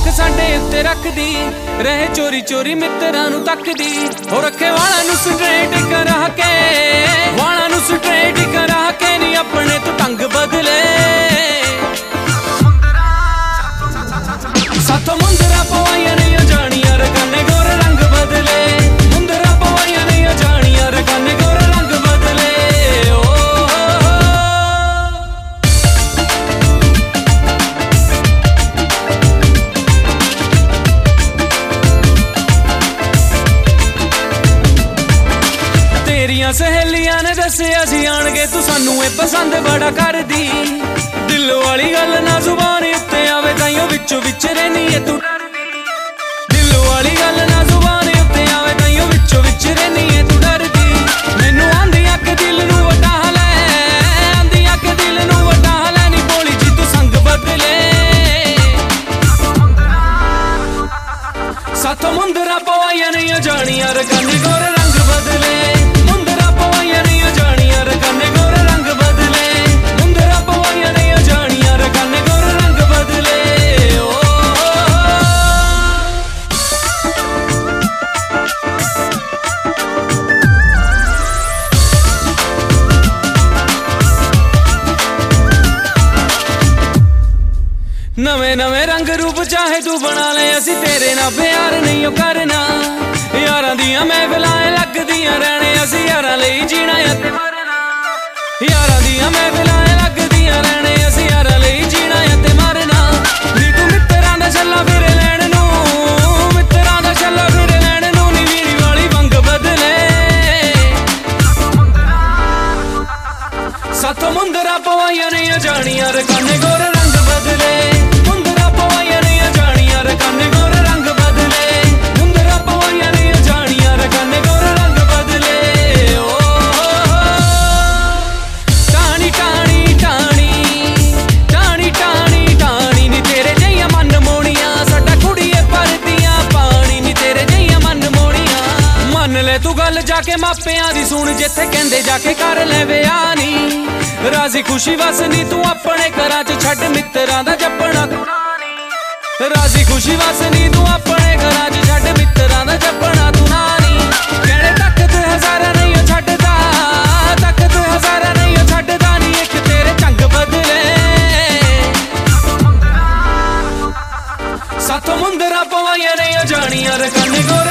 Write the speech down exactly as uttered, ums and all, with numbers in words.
ਅੱਖ ਸਾਡੇ ਉੱਤੇ ਰੱਖਦੀ ਰਹੇ ਚੋਰੀ ਚੋਰੀ ਮਿੱਤਰਾਂ ਨੂੰ ਤੱਕਦੀ ਹੋ ਰੱਖੇ ਵਾਲਾਂ ਨੂੰ ਸਟ੍ਰੇਟ ਕਰਾ ਕੇ ਵਾਲਾਂ ਨੂੰ ਸਟ੍ਰੇਟ ਕਰਾ ਕੇ ਨੀ ਆਪਣੇ ਤੋਂ ਢੰਗ ਬਦਲੇ ਸਾਥੋਂ ਮੁੰਦਰਾ ਪਵਾਈਆਂ ਨਹੀਂ ਜਾਣੀਆਂ ਰਕਾਨੇ ਗੋਰੇ ਰੰਗ ਬਦਲੇ ਮੁੰਦਰਾ ਪਵਾਈਆਂ ਨਹੀਂ ਜਾਣੀਆਂ ਰਕਾਨੇ ਗੋਰੇ ਰੰਗ ਬਦਲੇ सहेलियां ने दसिया सी आण के तू सानू ए पसंद बड़ा करदी दिल वाली गल ना जुबान उत्ते आवे ताइयों विचों विच रहनी है तू दिल वाली गल ना जुबान उत्ते आवे ताइयों विचों विच रहनी है तू डरदी मैनू आंदी अख दिल नू वटा ले आंदी अख दिल नू वटा ले नी बोली जी तू संग बदले साथों मुंदरा पवाइयां नहीं जानियां रकाने गोरे रंग बदले नवे नवे रंग रूप चाहे तू बना ले असी तेरे ना प्यार नहीं करना यारां दियां महफिलां लगदियां रहने असी यारां लई जीना ते मरना यारां दियां महफिलां लगदियां रहने असी यारां लई जीना ते मरना नी तू मित्तरां दा छल्ला फिर लैण नूं मित्तरां दा छल्ला फिर लैण नूं नी वीड़ी वाली वंग बदले साथों मुंदरा पवाइयां नहीं जानियां रकाने गोरे रंग बदले तू गल जाके मापियां दी सुन जिथे कहंदे जाके कर ले विआह नी राजी खुशी वस नी तू अपने घरां च छड्ड मित्तरां दा जपना राजी खुशी वस नी तू अपने घरां च छड्ड मित्तरां दा जपना तू ना नी कहणे तख्त हज़ारा नहीं छड्डदा तख्त हज़ारा नहीं छड्डदा नी इक तेरे चंग बदले साथों मुंदरा पवाइयां नहीं जानियां रकाने